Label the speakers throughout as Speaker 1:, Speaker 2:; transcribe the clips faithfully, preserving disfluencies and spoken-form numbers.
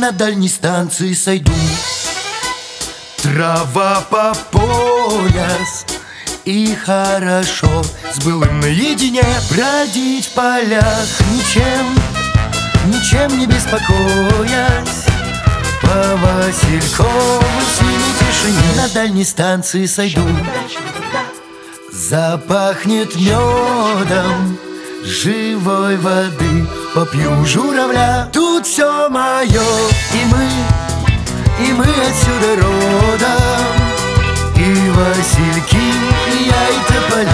Speaker 1: На дальней станции сойду. Трава по пояс, и хорошо с былым наедине бродить в полях, ничем, ничем не беспокоясь, по васильковой синей тишине. На дальней станции сойду. Запахнет медом живой воды, попью журавля. Тут все мое, и мы, и мы отсюда родом, и васильки, и я, и тополя.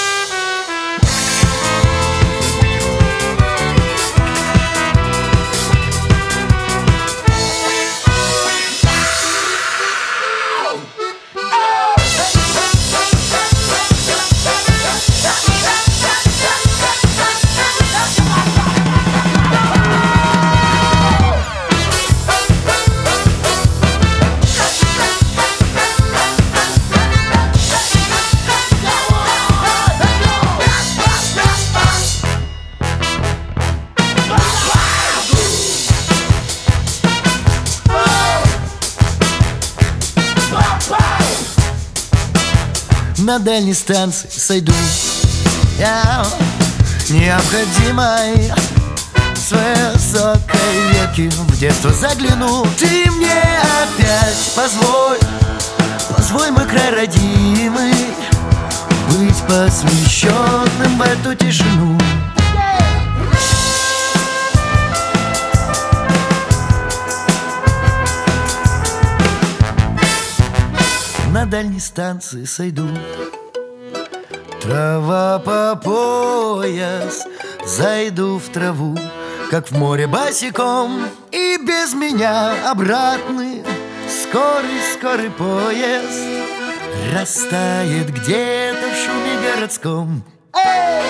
Speaker 1: На дальней станции сойду. Я необходимой с высокой ветки в детство загляну. Ты мне опять позволь, позволь, мой край родимый, быть посвященным в эту тишину. На дальней станции сойду. Трава по пояс, зайду в траву, как в море босиком, и без меня обратный скорый-скорый поезд растает где-то в шуме городском. Эй!